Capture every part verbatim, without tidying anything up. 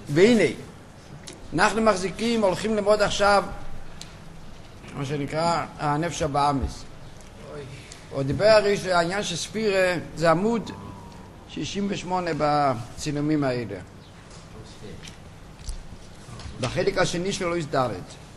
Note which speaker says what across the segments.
Speaker 1: והנה, אנחנו מחזיקים, הולכים ללמוד עכשיו מה שנקרא הנפש הבאמיס. הוא דיבר הרי שהעניין של ספירה זה עמוד שישים ושמונה בצילומים האלה. בחלק השני שלו לא הסדרת.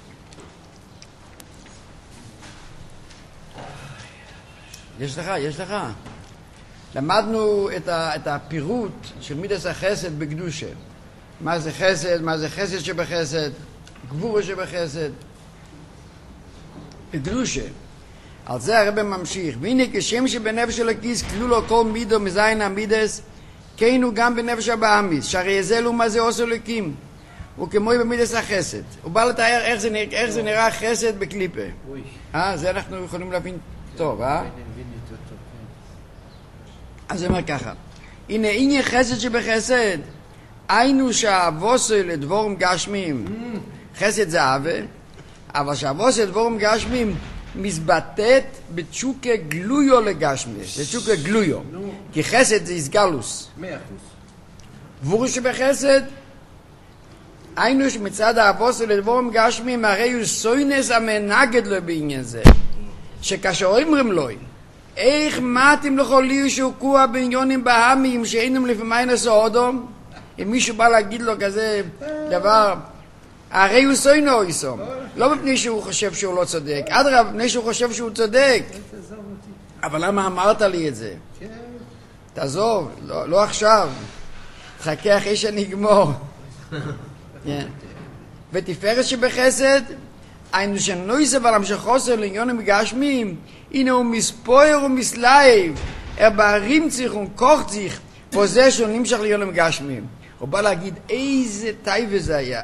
Speaker 1: יש לך, יש לך. למדנו את, ה, את הפירוט של מידס החסד בקדושה. מה זה חסד, מה זה חסד שבחסד, גבורה שבחסד. בקדושה. על זה הרב ממשיך. והנה כשם שבנפש אלוקיס כלול לו כל מידו מזין המידס, כן הוא גם בנפש הבאמיס, שהרי זה לא מה זה עושה אלוקים. הוא כמו במידס החסד. הוא בא לתאר איך זה, נרא, איך זה נראה חסד בקליפה. אה, זה אנחנו יכולים להבין טוב, אה? אז זה אומר ככה. הנה עניין חסד שבחסד, היינו שהאבוסו לדבורם גשמים. חסד זה אהבה, אבל שהאבוסו לדבורם גשמים מסבטאת בתשוקה גלויו לגשמיס. זה תשוקה גלויו. כי חסד זה הסגלוס.
Speaker 2: מאה אחוז.
Speaker 1: גבורה שבחסד, היינו שמצד האבוסו לדבורם גשמים, הרי הוא סוינס המנגד לו בעניין זה. שכאשר אומרים לו, איך מתאים לכל לי שהוקוע בעניונים בהמים שאינם לפעמים עשו אדום? אם מישהו בא להגיד לו כזה דבר, הרי הוא סוינו איסום. לא מפני שהוא חושב שהוא לא צודק, אדרבה, מפני שהוא חושב שהוא צודק. אבל למה אמרת לי את זה? תעזוב, לא, לא עכשיו. תחכה אחרי שנגמור. ותפארת שבחסד, היינו שנויסה ולמשך חוסר לעניונים גשמיים, הנה הוא מספויר ומסלייב, er בערים צריך וכוח צריך, פה זה שהוא נמשך לעניונים גשמיים. הוא בא להגיד איזה טייבה זה היה.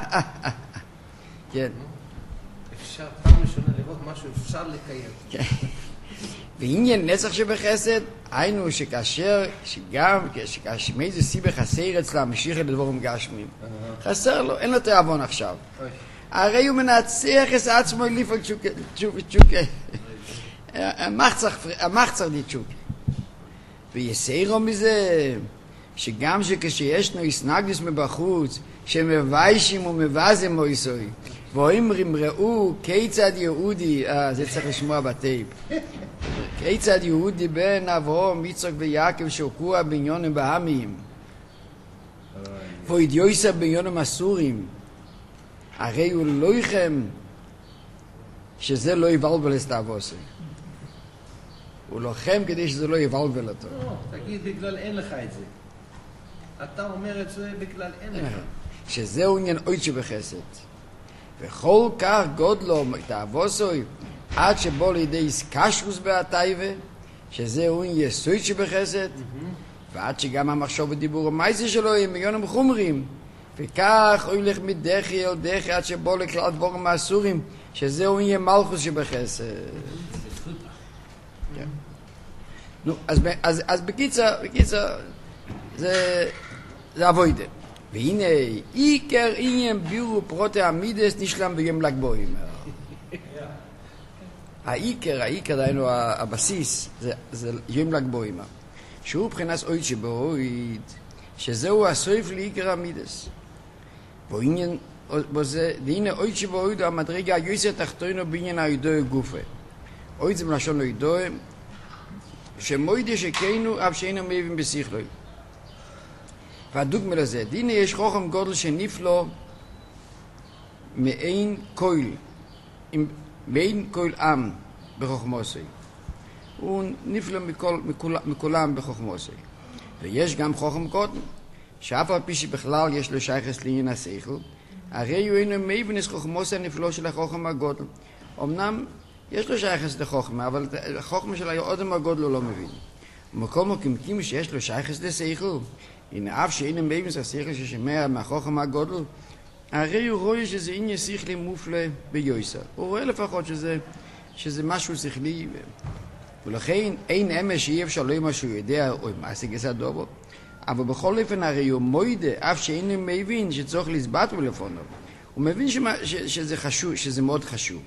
Speaker 1: כן.
Speaker 2: אפשר פעם ראשונה לראות משהו, אפשר לקיים.
Speaker 1: ועניין נצח שבחסד, היינו שכאשר, שגם, שכאשר מאיזה סיבה חסר אצלה, משיך את הדבורים גשמים. חסר לו, אין לו תיאבון עכשיו. הרי הוא מנצח את עצמו לפעול תשוקה, תשוקה. המחצר די תשוקה. ויסיירו מזה, שגם שכשישנו יסנגדוס מבחוץ, שמביישים ומבזים מויסוי, ואומרים ראו כיצד יהודי, אה, זה צריך לשמוע בטייפ, כיצד יהודי בן אברהם, יצחק ויעקב שהוקוע בעניונים בהמים, והידיוסה בעניונים אסורים, הרי הוא לא יכם שזה לא יבלבל את האבוסה. הוא לוחם כדי שזה לא יבלבל אותו.
Speaker 2: תגיד, בגלל אין לך את זה. אתה אומר את זה בגלל אין לך.
Speaker 1: שזהו עניין אוי שבחסד. וכל כך גודלו את האבוסוי, עד שבו לידי סקשוס בהטייבה, שזהו עניין יסוד שבחסד, ועד שגם המחשוב ודיבור המייסי שלו הם מיליונים חומרים, וכך הולך מדחי אל דחי עד שבו לכלל דבורים מהסורים, שזהו עניין מלכוס שבחסד. נו, אז, אז, אז בקיצר, בקיצר, זה, זה אבוידה. והנה, עיקר עניין בירו פרוטי המידס נשלם ביום ל"ג בעומר. העיקר, העיקר, דהיינו, הבסיס, זה, זה יום ל"ג בעומר. שהוא מבחינת אויד שבאויד, שזהו הסויף לעיקר המידס. ועניין, בזה, והנה אויד שבאויד, המדרגה היוסר תחתונו בעניין הידוי גופה. אויד זה מלשון הידוי, שמוידי שכנו אף שאינו מבין בשיחלוי. והדוגמה לזה, הנה יש חוכם גודל שנפלו מעין קויל, מעין קויל עם בחוכמוסי. הוא נפלו מכל, מכל, מכולם בחוכמוסי. ויש גם חוכם קוטן, שאף על פי שבכלל יש לו שייכס לעניין השכל, הרי הוא אינו מבין את חוכמוסי הנפלו של החוכם הגודל. אמנם יש לו שייכס לחוכמה, אבל החוכמה של האודם הגודל הוא לא מבין. ומקום הקמקים שיש לו שייכס לשכל, הנה אף שאין הם מבין את השכל ששמע מהחוכמה הגודל, הרי הוא רואה שזה עניין שכלי מופלא ביוסר. הוא רואה לפחות שזה, שזה משהו שכלי, ולכן אין אמש שאי אפשר לא מה שהוא יודע, או מה סגס הדובו. אבל בכל אופן הרי הוא מוידה, אף שאין הם מבין שצריך לסבט ולפונו. הוא מבין שמה, ש, שזה חשוב, שזה מאוד חשוב.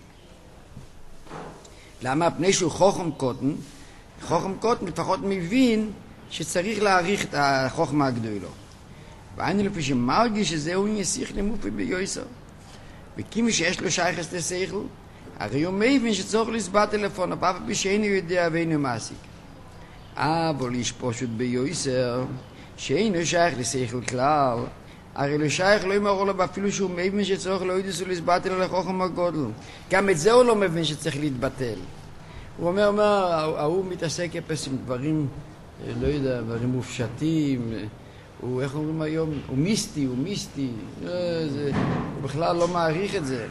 Speaker 1: למה? פני שהוא חוכם קוטן, חוכם קוטן לפחות מבין שצריך להעריך את החוכמה הגדולה. ואני לפי שמרגיש שזהו נסיך למופי ביועסו. וכימי שיש לו שייכס לסייכל, הרי הוא מבין שצורך לסבט טלפון, אף פי שאינו יודע ואינו מעסיק. אבל איש פשוט ביועסר, שאינו שייך לסייכל כלל, הרי לא שייך לא ימרו לו, אפילו שהוא מבין שצורך לא ידעו לסבטל על החוכם הגודל. גם את זה הוא לא מבין שצריך להתבטל. הוא אומר, אומר, ההוא מתעסק אפס עם דברים, לא יודע, דברים מופשטים, הוא, איך אומרים היום, הוא מיסטי, הוא מיסטי, זה, הוא בכלל לא מעריך את זה.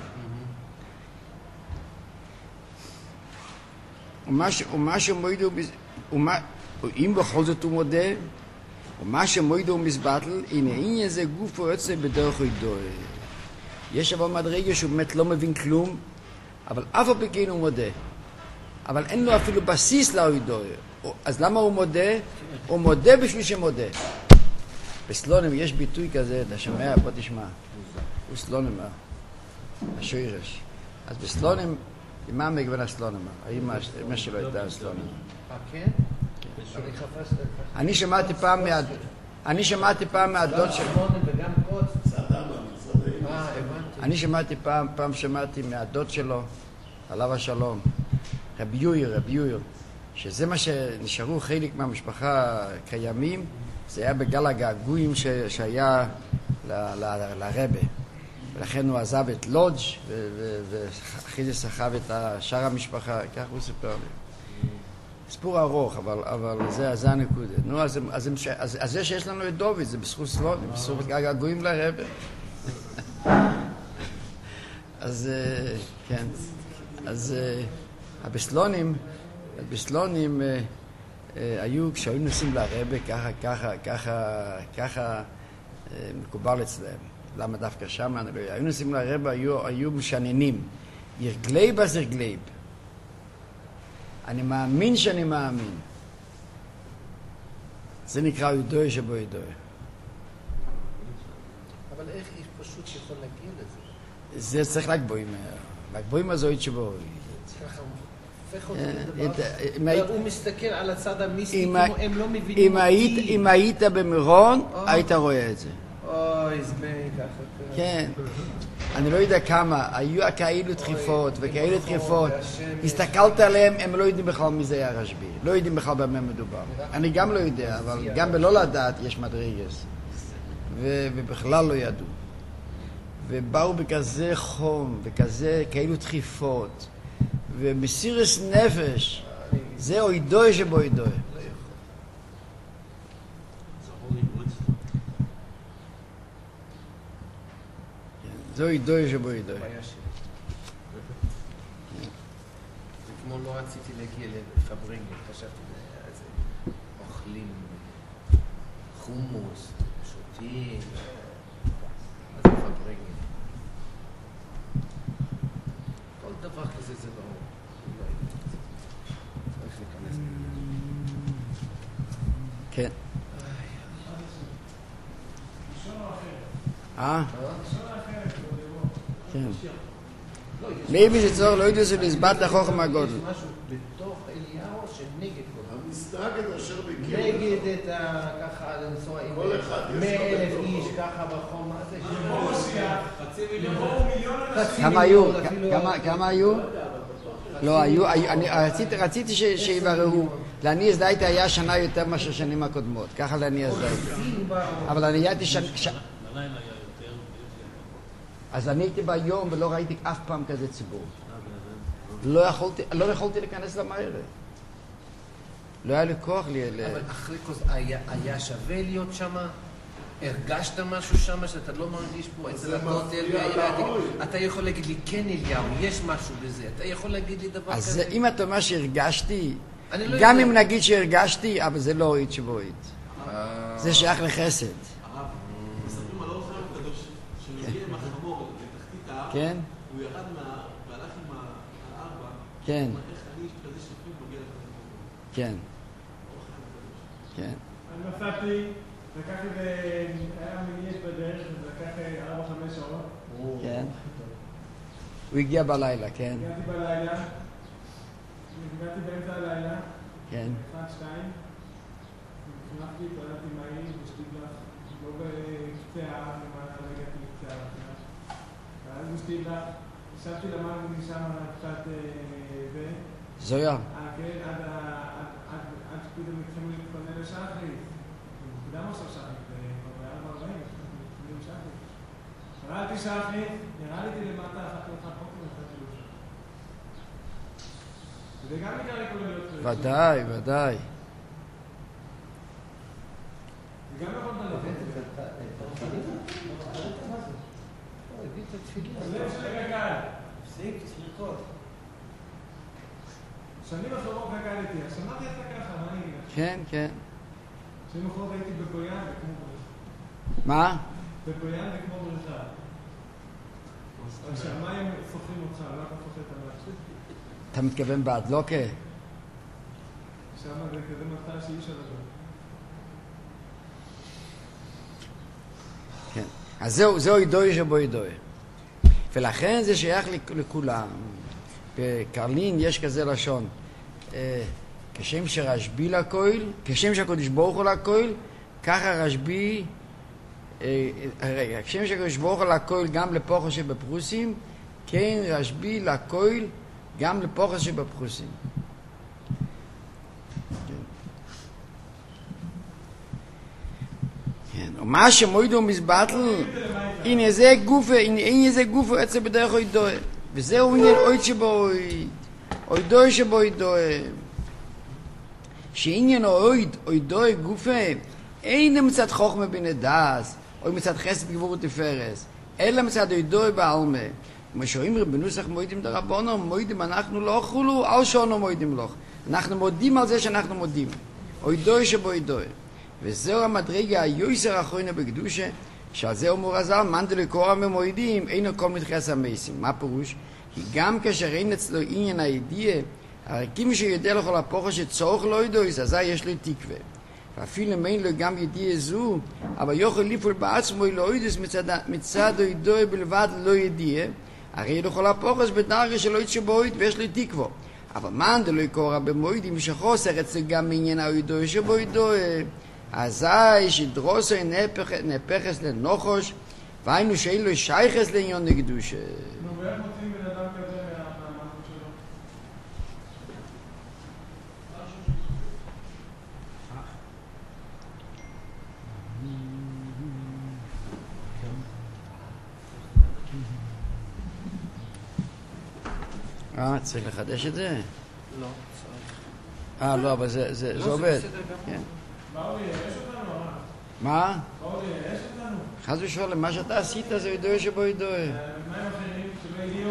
Speaker 1: ומה שמוידו, אם בכל זאת הוא מודה, ומה שמוידו הוא מסבטל, הנה, הנה זה גוף או יוצא בדרך ידוע. יש אבל מדרגה שהוא באמת לא מבין כלום, אבל אף על פי כן הוא מודה. אבל אין לו אפילו בסיס להידוע. אז למה הוא מודה? הוא מודה בשביל שמודה. בסלונים יש ביטוי כזה, אתה שומע? בוא תשמע. הוא סלונים, השוירש. אז בסלונים, מה מגוון הסלונים? האמא שלו הייתה הסלונים.
Speaker 2: אה, כן?
Speaker 1: אני שמעתי פעם מהד... אני שמעתי פעם מהדוד של...
Speaker 2: וגם קוץ.
Speaker 1: אני שמעתי פעם, פעם שמעתי מהדוד שלו, עליו השלום, רבי יויר, רבי יויר, שזה מה שנשארו חלק מהמשפחה קיימים, זה היה בגל הגעגועים ש... שהיה ל... ל... לרבה. ולכן הוא עזב את לודג' ואחרי זה סחב את שאר המשפחה, כך הוא סיפר לי. סיפור ארוך, אבל, אבל זה, זה הנקודה. נו, אז, אז, אז, אז זה שיש לנו את דוד, זה בזכות סלונים, בזכות געגועים לרבה. אז, כן, אז הבסלונים, הבסלונים היו, כשהיו נוסעים לרבה, ככה, ככה, ככה, ככה מקובל אצלם. למה דווקא שם? היו נוסעים לרבה, היו, היו משננים. ירגלייב אז ירגלייב. אני מאמין שאני מאמין. זה נקרא ידוע שבו ידוע.
Speaker 2: אבל איך איש פשוט יכול להגיע לזה?
Speaker 1: זה צריך לגבוהים. לגבוהים הזו שבו.
Speaker 2: ככה הוא הופך אותו לדבר. הוא מסתכל על הצד המיסטי, כמו הם לא מבינים אותי.
Speaker 1: אם היית במירון, היית רואה את זה.
Speaker 2: אוי, זמי, ככה.
Speaker 1: כן. אני לא יודע כמה, היו כאלו דחיפות וכאלו דחיפות, הסתכלת עליהם, הם לא יודעים בכלל מי זה היה רשב"י, לא יודעים בכלל במה מדובר. אני גם לא יודע, אבל גם בלא לדעת יש מדרגס, ובכלל לא ידעו. ובאו בכזה חום, בכזה כאלו דחיפות, ומסירס נפש, זה אוידוי שבו אוידוי. זו ידוי שבו ידוי.
Speaker 2: זה כמו לא רציתי להגיע לפברינגל, חשבתי איזה אוכלים חומוס, שותים, אז זה פברינגל. כל דבר כזה זה לא... צריך להיכנס לזה.
Speaker 1: כן. אה? כן. מי שצור לא יודעים שלסבת החוכם הגודל.
Speaker 2: יש משהו בתוך אליהו שנגד כל זה.
Speaker 3: המסתגד אשר בקרב.
Speaker 2: נגד את ה... ככה לנסוע עם מאה אלף איש ככה בחום. מה זה?
Speaker 1: כמה היו? כמה היו? לא, היו, רציתי שיבררו. לאני הזדהיתי היה שנה יותר מאשר שנים הקודמות. ככה לאני הזדהיתי. אבל אני הייתי שנה... אז אני הייתי ביום ולא ראיתי אף פעם כזה ציבור. לא יכולתי, לא יכולתי להיכנס למערכת. לא היה לי כוח לי...
Speaker 2: אבל אחרי כל זה, היה שווה להיות שם? הרגשת משהו שם שאתה לא מרגיש פה אצל הכותל? אתה יכול להגיד לי, כן אליהו, יש משהו בזה. אתה יכול להגיד לי דבר כזה?
Speaker 1: אז אם אתה אומר שהרגשתי, גם אם נגיד שהרגשתי, אבל זה לא אוהית שבועית. זה שייך לחסד. כן?
Speaker 3: הוא ירד והלך עם הארבע.
Speaker 1: כן.
Speaker 3: איך אני איש כזה שפים מגיע לכזה.
Speaker 1: כן. כן.
Speaker 4: אני נסעתי, לקחתי והיה מניש בדרך, ולקח ארבע חמש שעות.
Speaker 1: כן. הוא הגיע בלילה, כן.
Speaker 4: הגעתי בלילה. הגעתי באמצע הלילה.
Speaker 1: כן.
Speaker 4: אחד, שתיים. נכנסתי, פרדתי מהעיר, ושתי גלח לא בקצה האף למעלה, לא הגעתי לקצה האף. ואז בשתילה, ישבתי למעלה משם קצת ו...
Speaker 1: זויה.
Speaker 4: אה, כן, עד שפתאום התחילו להתכונן לשחרית. מוקדם עכשיו שחרית, כבר ב-ארבע ארבעים, מתחילים שחרית. קראתי שחרית, ירדתי למטה, אחת לך פוקר ואחת שלוש. וזה גם בגלל הכוללות.
Speaker 1: ודאי, ודאי.
Speaker 4: זה גם יכול לדעת. הלב שלי גגל.
Speaker 3: הפסיק, סליחות.
Speaker 4: שנים אחרות גגלתי, אז שמעתי את זה ככה, מה אני אגיד לך?
Speaker 1: כן, כן.
Speaker 4: שנים אחרות הייתי בפויאן וכמו בריכה.
Speaker 1: מה?
Speaker 4: בפויאן וכמו בריכה. אז שהמים סוחרים אותך, לא אתה סוחר את המים.
Speaker 1: אתה מתכוון באדלוקה?
Speaker 4: שם זה כזה מפתח שאי אפשר לדבר.
Speaker 1: כן. אז זהו, זהו אידוי שבו אידוי. ולכן זה שייך לכולם. בקרלין יש כזה לשון. כשם שרשב"י לכהל, כשם שהקדוש ברוך הוא לכהל, ככה רשב"י, רגע, כשם שהקדוש ברוך הוא לכהל גם לפוחס שבפרוסים, כן רשב"י לכהל גם לפוחס שבפרוסים. ומה שמוידו מזבטל, הנה זה גופה, הנה זה גופה עצה בדרך אוידוי. וזהו עניין אויד שבו אויד, אוידוי שבו אוידוי. שעניין אויד, אוידוי גופה, אין מצד חוכמה בן הדס, או מצד חסד גבורת תפארס, אלא מצד אוידוי בעלמה. כמו שאומרים בנוסח מוידים דרבנו, מוידים אנחנו לא אוכלו, על שונו מוידים לך. אנחנו מודים על זה שאנחנו מודים. אוידוי שבו אוידוי. וזהו המדרגה היויסר האחרונה בקדושה, שעל זה אומר הזל, מאן דלקורא ממועידים, אינו כל מתחייס המייסים. מה פירוש? כי גם כאשר אין אצלו עניין הידיעה, הרי כמי שיודע לכל הפוחד שצורך לא ידעויס, אזי יש לו תקווה. ואפילו אם אין לו גם ידיעה זו, אבל יוכל לפעול בעצמו לא ידעויס מצד, מצד הידוע בלבד לא ידיעה, הרי לכל הפוחד בדרגה שלא יתשבוית ויש לו תקווה. אבל מאן דלקורא במועידים שחוסר אצלו גם עניין הידוע שבו ידוע, אזי שדרוסו נהפכס לנוחוש, והיינו שאין לו שייכס לעניין לקדושה.
Speaker 4: נו, ואיך מוצאים בן אדם כזה מהמערכות שלו?
Speaker 1: אה, צריך לחדש את זה?
Speaker 2: לא,
Speaker 1: אה, לא, אבל זה עובד.
Speaker 4: באו לייאש אותנו, הרב?
Speaker 1: מה?
Speaker 4: באו לייאש אותנו?
Speaker 1: חס ושלום, מה שאתה עשית זה ידוע שבו ידוע.
Speaker 4: מה עם אחרים שלא הגיעו?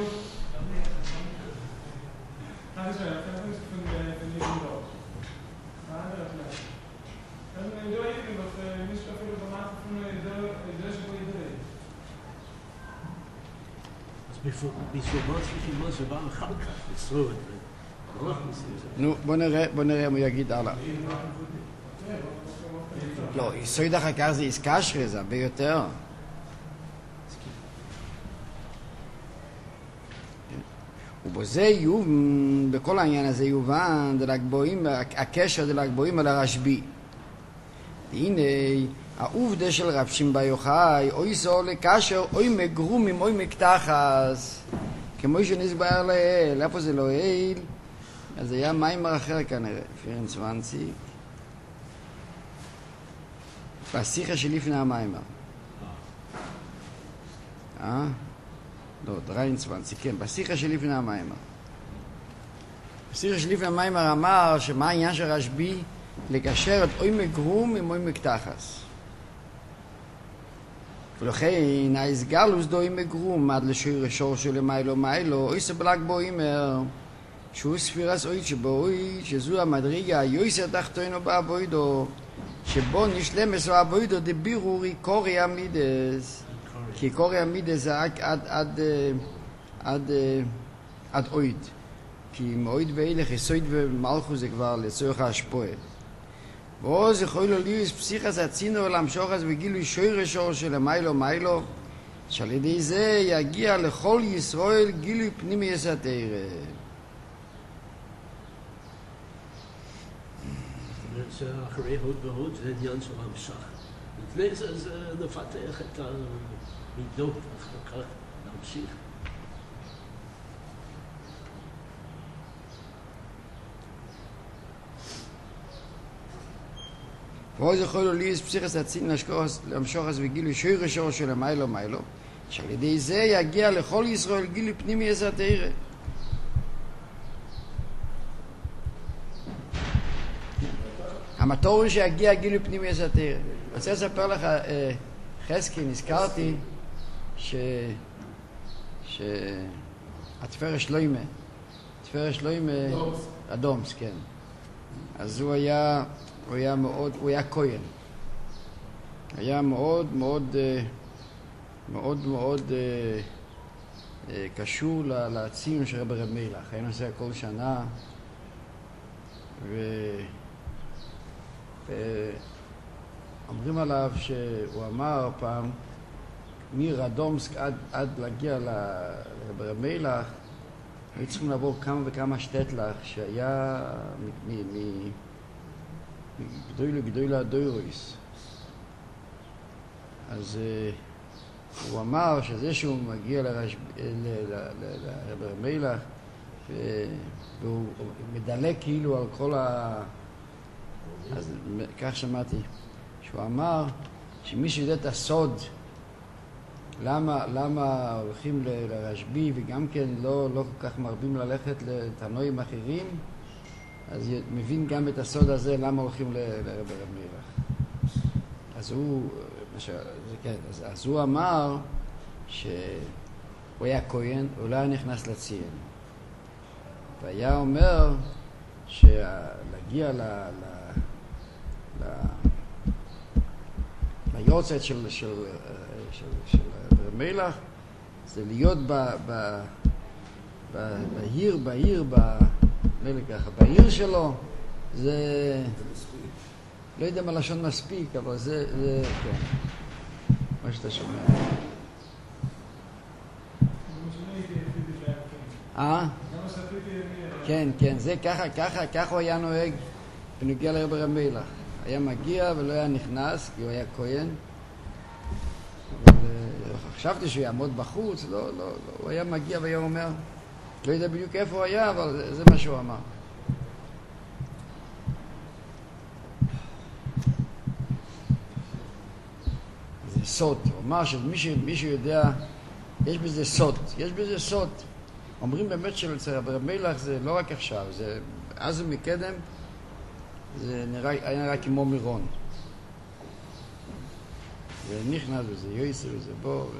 Speaker 4: חס ושלום, אתם יכולים שתפון בניגוד לא. מה אני אומר לך? אתם ידוע איתם, אבל מישהו אפילו במעט אפילו ידוע שבו ידוע.
Speaker 3: אז בסביבות ששימות שבא אחר כך, בסרוד.
Speaker 1: נו, בוא נראה, בוא נראה אם הוא יגיד הלאה. לא, יסוד אחר כך זה איסקשרי, זה הרבה יותר. ובזה יובן, בכל העניין הזה יובן, הקשר דל"ג בעומר לרשב"י. הנה, העובדה של רב שמעון בר יוחאי, אוי סו לקשר, אוי מגרומים, אוי מקתחס, כמו שנסבר לאל, איפה זה לא אל? אז היה מיימר אחר כנראה, עשרים ושבע. בשיחה שלפני המיימר. אה? לא, עשרים ושבע, כן, בשיחה שלפני המיימר. בשיחה שלפני המיימר אמר שמה העניין של רשב"י לקשר את אוי מגרום עם אוי מקתחס. ולכן ההסגלוס דו אוי מגרום עד לשיר שור של מיילו מיילו, אוי סבלק בו אימר, שהוא ספירס אוי שבו אוי, שזו המדרגה היויסר תחתונו באבוידו, שבו נשלמס באבוידו דבירורי קורי עמידס, כי קורי עמידס זה רק עד, עד, עד, עד אויד, כי מאויד ואילך יסויד ומלכו זה כבר לצורך ההשפועה. ועוז יכול לו ליוס פסיכס הצינו עולם שוחס וגילוי שוירי שור של מיילו מיילו, שעל ידי זה יגיע לכל ישראל גילוי פנימי יסתר.
Speaker 3: שאחרי הוד והוד זה עניין של המשך. לפני זה, זה לפתח את המידות, אחר כך להמשיך.
Speaker 1: ועוד יכול לו ליס פסיכס הצין למשוך אז וגילו שוי רשור של המיילו מיילו, שעל ידי זה יגיע לכל ישראל גילו פנימי איזה התאירה. המטור הוא שיגיע גילו פנימי איזה התאירה. אני רוצה לספר לך, חזקי, נזכרתי ש... ש... התפרש שלוימה, התפרש שלוימה, אדומס, כן. אז הוא היה... הוא היה מאוד, הוא היה כהן. היה מאוד מאוד מאוד מאוד קשור לציון של רבי רב מילך. היה נוסע כל שנה ואומרים עליו שהוא אמר פעם מרדומסק עד, עד להגיע לרבי רב מילך היו צריכים לעבור כמה וכמה שטטלך שהיה מ... מ... גדוי גדוי לדוירויס. אז uh, הוא אמר שזה שהוא מגיע לרב מילך והוא מדלק כאילו על כל ה... אז כך שמעתי שהוא אמר שמי שיודע את הסוד למה, למה הולכים לרשב"י וגם כן לא, לא כל כך מרבים ללכת לתנועים אחרים, אז מבין גם את הסוד הזה, למה הולכים לרבי רב מילך. אז הוא, כן, אז, אז הוא אמר שהוא היה כהן, הוא לא היה נכנס לציין. והיה אומר שלהגיע ל... ל... ל... ליורצייט של, של, של, של רבי מילך, זה להיות ב... ב... ב... בעיר, בעיר, ב... ככה, בעיר שלו זה לא יודע מה לשון מספיק, אבל זה, זה, כן, מה שאתה שומע. אה? כן, כן, זה ככה, ככה, ככה הוא היה נוהג בנוגע לרבי רב מילך. היה מגיע ולא היה נכנס, כי הוא היה כהן. חשבתי שהוא יעמוד בחוץ, לא, לא, לא, הוא היה מגיע והיה אומר, לא יודע בדיוק איפה הוא היה, אבל זה, זה מה שהוא אמר. זה סוד. הוא אמר שמי שיודע, יש בזה סוד. יש בזה סוד. אומרים באמת שאצל רבי מילך זה לא רק עכשיו, זה אז ומקדם, זה נראה, היה נראה כמו מירון. ונכנס בזה, יויסר וזה בוא. ו...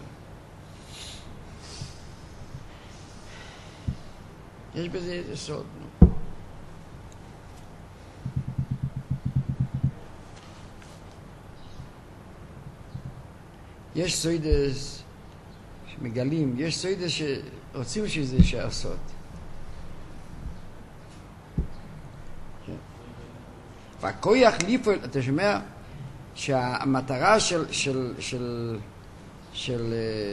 Speaker 1: יש בזה איזה סוד, נו. יש סוידס שמגלים, יש סוידס שרוצים שזה שהסוד. והכוח ליפול, אתה שומע שהמטרה של, של, של, של,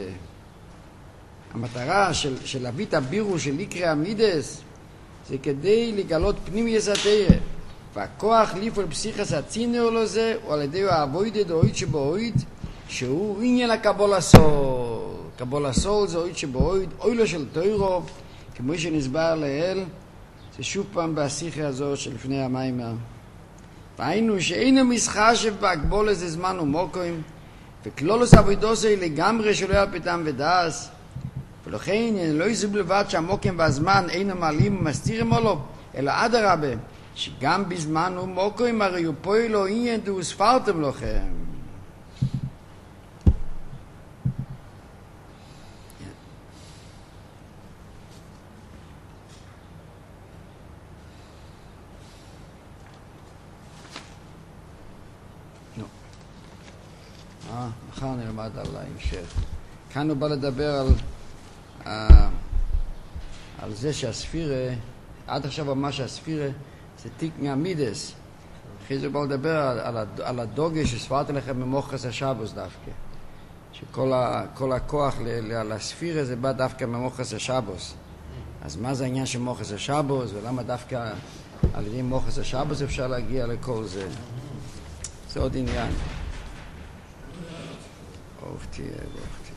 Speaker 1: המטרה של, של להביא את הבירו של איקרא המידס זה כדי לגלות פנים יסתרא. והכוח ליפול פסיכס הצינר לו זה הוא על ידי האבוידד או אויד שבאויד שהוא עניין הקבול הסול. קבול הסול זה אויד שבאויד אוילו של תוירו כמו שנסבר לאל. זה שוב פעם בשיחה הזאת שלפני המיימר. והיינו שאינו מסחשב בהגבול איזה זמן ומוקוים וכלולוס אבוידוסי לגמרי שלא היה פתם ודעס ולכן לא יזוב לבד שהמוקם והזמן אינו מעלים ומסתירים עלו אלא עד הרבה שגם בזמן ומוקוים הרי הוא פועל לו עניין דו ספרתם לכם. מחר נלמד על ההמשך. כאן הוא בא לדבר על, על זה שהספירה, עד עכשיו אמר שהספירה זה תיק מהמידס. אחרי זה הוא בא לדבר על, על, על הדוגה שספרתי לכם ממוחס השבוס דווקא. שכל ה, כל הכוח ל, ל, לספירה זה בא דווקא ממוחס השבוס. אז מה זה העניין של מוחס השבוס ולמה דווקא על ידי מוחס השבוס אפשר להגיע לכל זה? זה עוד עניין. ברוך תהיה, ברוך תהיה.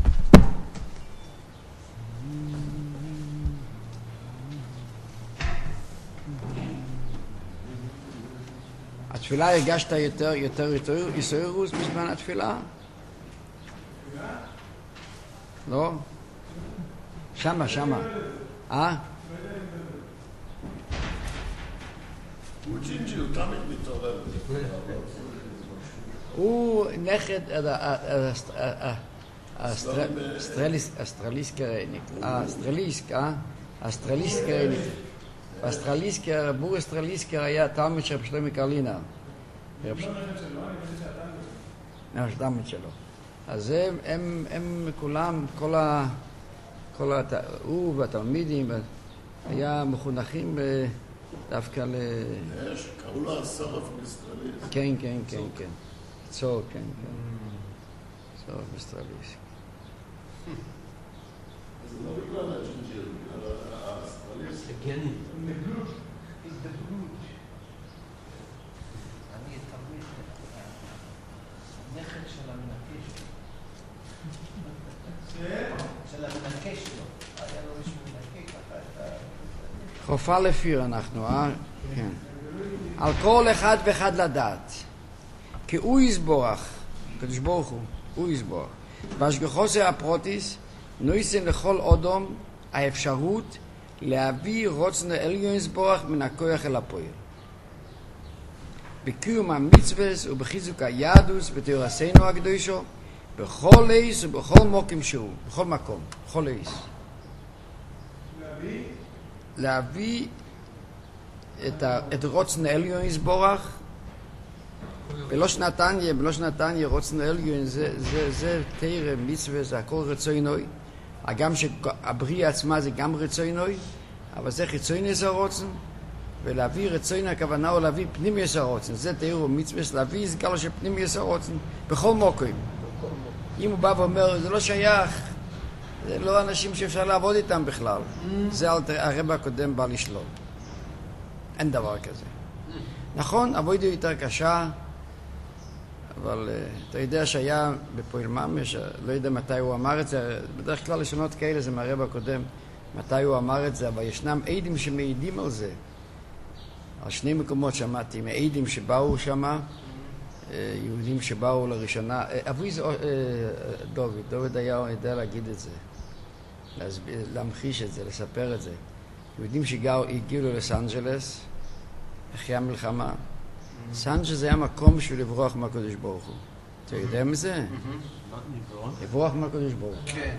Speaker 1: התפילה הרגשת יותר, יותר, יותר איסורוס בזמן התפילה? לא? שמה, שמה. אה?
Speaker 5: הוא ג'ינג'י, הוא תמיד מתעורר.
Speaker 1: הוא נכד אסטרליסקר, אסטרליסקר, אסטרליסקר, אסטרליסקר, בור אסטרליסקר היה תלמיד של שלמה קרלינר. לא נכד שלו, אני חושב תלמיד שלו. אז הם, הם כולם, כל ה... כל ה... הוא והתלמידים היה מחונכים דווקא ל...
Speaker 5: יש, קראו לו הסורף מיסטרליסט.
Speaker 1: כן, כן, כן, כן. צור, כן, כן. סורף מיסטרליסט.
Speaker 5: זה לא בגלל הג'ינג'י, בגלל האסטרליסט.
Speaker 3: הגנים.
Speaker 2: אני תמיד הנכד של המנקש של המנקש שלו. היה לו מישהו מנקה ככה את ה...
Speaker 1: חופה לפיר אנחנו, אה? כן. על כל אחד ואחד לדעת. כי הוא יסבורך, קדוש ברוך הוא, הוא יסבורך. בהשגחוסי הפרוטיס נויסן לכל אודום האפשרות להביא רוצן עליון יסבורך מן הכוח אל הפועל. בקיום המצווס ובחיזוק היהדוס בתורתנו הקדושה בכל עיס ובכל מוקם שהוא, בכל מקום, בכל עיס.
Speaker 4: להביא?
Speaker 1: להביא את, ה, את רוצן עליון יסבורך בלא שנתניה, בלא שנתניה רוצן עליון זה, זה, זה תרא מצווה, זה הכל רצוינוי. גם שהבריא עצמה זה גם רצוינוי, אבל זה חיצוני זה רוצן, ולהביא רצוין הכוונה הוא להביא פנימי זה רוצן. זה תרא מצווה, להביא סגל של פנימי זה רוצן בכל מוקרים. אם הוא בא ואומר, זה לא שייך, זה לא אנשים שאפשר לעבוד איתם בכלל. זה הרב הקודם בא לשלול. אין דבר כזה. נכון, עבודה יותר קשה, אבל uh, אתה יודע שהיה בפועל ממש, לא יודע מתי הוא אמר את זה, בדרך כלל לשונות כאלה זה מהרב הקודם, מתי הוא אמר את זה, אבל ישנם עדים שמעידים על זה. על שני מקומות שמעתי, מעידים שבאו שמה, יהודים שבאו לראשונה, אבוי זה דוד, דוד היה יודע להגיד את זה, להמחיש את זה, לספר את זה. יהודים שהגיעו ללוס אנג'לס, אחרי המלחמה. לוס אנג'לס היה מקום בשביל לברוח מהקדוש ברוך הוא. אתה יודע מזה? לברוח מהקדוש ברוך הוא.
Speaker 2: כן.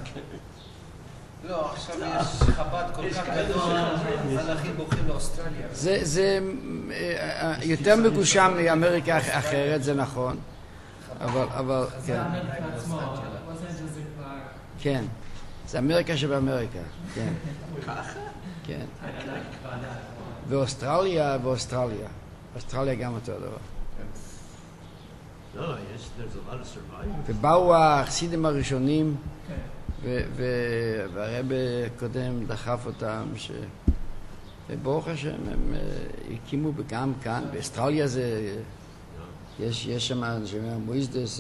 Speaker 2: לא, עכשיו יש חב"ד כל כך גדול, הלכים בורחים לאוסטרליה.
Speaker 1: זה יותר מגושם מאמריקה אחרת, זה נכון. אבל, אבל, כן. כן. זה אמריקה שבאמריקה, כן.
Speaker 3: ככה?
Speaker 1: כן. ואוסטרליה, ואוסטרליה. אוסטרליה גם אותו דבר.
Speaker 3: לא, יש, there's a lot of survivors.
Speaker 1: ובאו החסידים הראשונים, והרב קודם דחף אותם, וברוך השם, הם הקימו גם כאן, באוסטרליה זה, יש שם אנשים, מויזדס.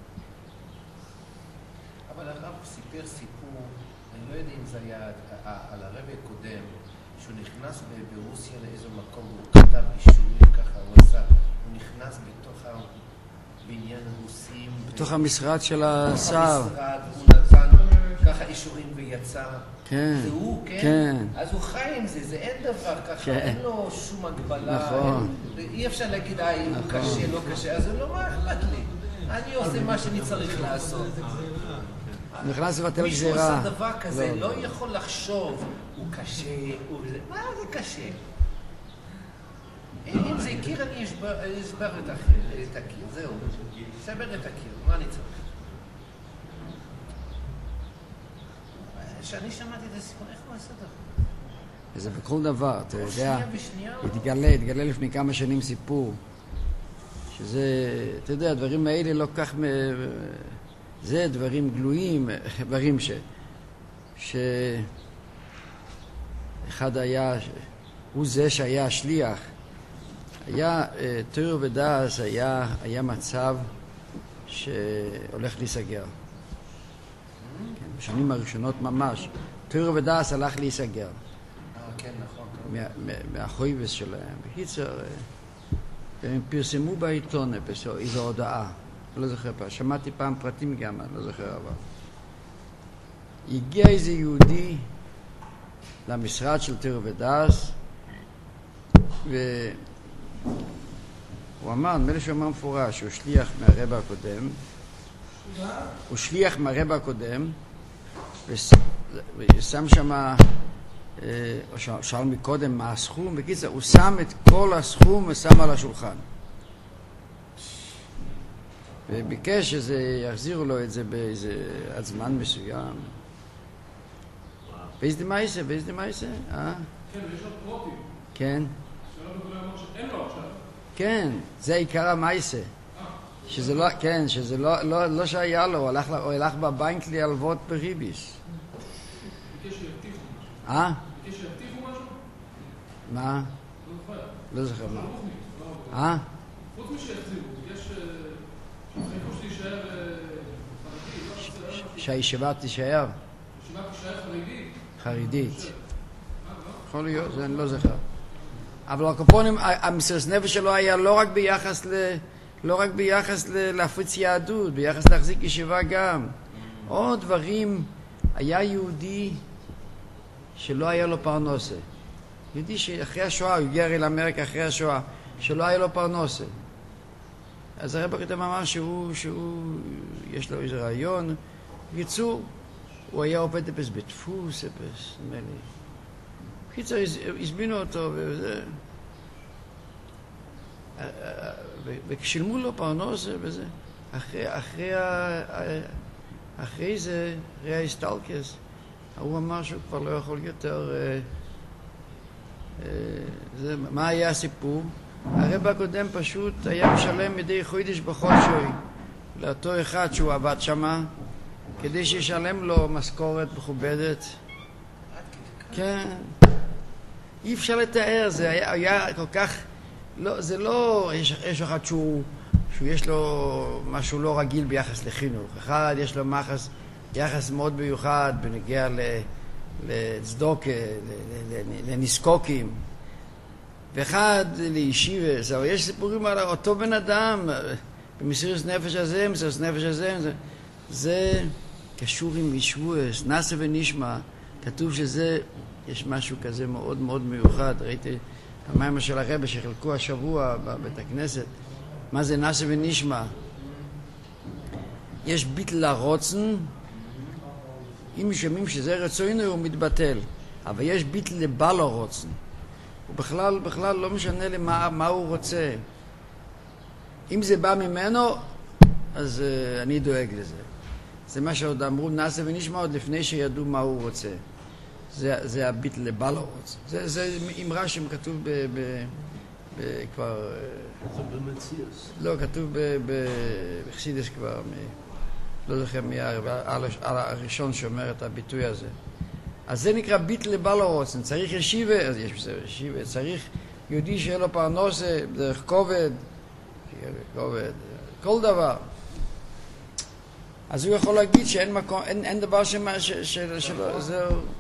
Speaker 2: אבל הרב סיפר סיפור, אני לא יודע אם זה היה על הרב הקודם, שהוא נכנס ברוסיה לאיזה מקום, הוא כתב אישורים ככה, הוא עשה, הוא נכנס בתוך הבניין הרוסים.
Speaker 1: בתוך המשרד של השר.
Speaker 2: בתוך המשרד, הוא נתן ככה אישורים ויצא.
Speaker 1: כן.
Speaker 2: זה הוא, כן?
Speaker 1: כן.
Speaker 2: אז הוא חי עם זה, זה אין דבר ככה,
Speaker 1: כן.
Speaker 2: אין לו שום הגבלה.
Speaker 1: נכון.
Speaker 2: אין, אי אפשר להגיד, איי, הוא
Speaker 1: נכון.
Speaker 2: קשה, לא קשה, אז זה לא מה אכפת לי. אני עושה מה שאני צריך לעשות.
Speaker 1: נכנס לבטל
Speaker 2: מישהו
Speaker 1: גזירה.
Speaker 2: עושה דבר כזה,
Speaker 1: לא,
Speaker 2: לא יכול לחשוב, הוא קשה, הוא זה, מה זה קשה? אם זה קיר, אני אשבר את הקיר, זהו. אשבר את הקיר, מה אני צריך? כשאני שמעתי את הסיפור, איך הוא עשה דבר?
Speaker 1: זה בכל דבר, אתה יודע,
Speaker 2: שנייה בשנייה.
Speaker 1: התגלה, התגלה לפני כמה שנים סיפור, שזה, אתה יודע, הדברים האלה לא כך, זה דברים גלויים, דברים ש... שאחד היה, הוא זה שהיה השליח, היה תורה ודעת, היה, היה מצב שהולך להיסגר. כן, בשנים הראשונות ממש, תורה ודעת הלך להיסגר.
Speaker 2: אה, כן, נכון.
Speaker 1: מהחויבס שלהם. בקיצר, הם פרסמו בעיתון איזו הודעה, לא זוכר פעם, שמעתי פעם פרטים גם, לא זוכר אבל. הגיע איזה יהודי למשרד של תורה ודעת, והוא אמר, נדמה לי שהוא אמר מפורש, הוא שליח מהרבא הקודם, הוא שליח מהרבא הקודם, ושם שמה, או שאל מקודם מה הסכום, בקיצר, הוא שם את כל הסכום ושם על השולחן. וביקש שזה יחזירו לו את זה באיזה עד זמן מסוים. ואיזה מייסה, ואיזה מייסה? אה?
Speaker 4: כן, ויש לו פרוטים.
Speaker 1: כן.
Speaker 4: שלא בכל אמר שאין לו עכשיו.
Speaker 1: כן, זה עיקר המייסה. שזה לא, כן, שזה לא, לא, לא שהיה לו, הוא הלך, הוא הלך בבנק להלוות בריביס.
Speaker 4: ביקש שיבטיחו משהו.
Speaker 1: אה?
Speaker 4: ביקש שיבטיחו משהו?
Speaker 1: מה?
Speaker 4: לא זוכר.
Speaker 1: לא זוכר מה.
Speaker 4: לא,
Speaker 1: אה?
Speaker 4: חוץ משיחזירו, ביקש שיחייכו שתישאר חרדי.
Speaker 1: שהישיבה תישאר?
Speaker 4: ישיבה תישאר חרדית.
Speaker 1: חרדית. יכול להיות, זה אני לא זוכר. אבל הקופונים, המסירות נפש שלו היה לא רק ביחס ל... לא רק ביחס להפיץ יהדות, ביחס להחזיק ישיבה גם. עוד דברים, היה יהודי שלא היה לו פרנסה. יהודי שאחרי השואה, הוא הגיע הרי לאמריקה אחרי השואה, שלא היה לו פרנסה. אז הרב הקודם אמר שהוא, שהוא, יש לו איזה רעיון. בקיצור, הוא היה עובד בפס בדפוס, בפס, נדמה לי. בקיצור, הזמינו אותו וזה. ושילמו לו פרנסה וזה. אחרי, אחרי, אחרי זה, אחרי ההסטלקס, הוא אמר שהוא כבר לא יכול יותר... זה, מה היה הסיפור? הרב הקודם פשוט היה משלם מדי חודש בחודשוי לאותו אחד שהוא עבד שמה, כדי שישלם לו משכורת מכובדת. כן. אי אפשר לתאר, זה היה, היה כל כך... לא, זה לא, יש, יש אחד שהוא, שהוא יש לו משהו לא רגיל ביחס לחינוך. אחד יש לו מחס, יחס מאוד מיוחד בנגיע לצדוקה, לנזקוקים. ואחד לישיבה, אבל יש סיפורים על אותו בן אדם, במסירות נפש הזה, מסירות נפש הזה, זה, זה קשור עם ישבועס, נעשה ונשמע, כתוב שזה, יש משהו כזה מאוד מאוד מיוחד, ראיתי המים של הרב שחלקו השבוע בבית הכנסת, מה זה נעשה ונשמע? יש ביטל הרוצן, אם משמים שזה רצוינו הוא מתבטל, אבל יש ביטל לבעל הרוצן, הוא בכלל, בכלל לא משנה לי מה, מה הוא רוצה. אם זה בא ממנו, אז uh, אני דואג לזה. זה מה שעוד אמרו, נעשה ונשמע עוד לפני שידעו מה הוא רוצה. זה, זה הביט לבעל הרוצן. זה, זה אמרה שכתוב ב... ב, ב כבר...
Speaker 3: זה במציאס.
Speaker 1: לא, כתוב בחסידס כבר, מ, לא זוכר מי הראשון שאומר את הביטוי הזה. אז זה נקרא ביט לבעל הרוצן. צריך ישיבה, אז יש בסדר ישיבה, צריך יהודי שיהיה לו פרנסה, דרך כובד, כובד, כל דבר. אז הוא יכול להגיד שאין מקום, אין, אין דבר שמה, ש, של, שלו, זהו.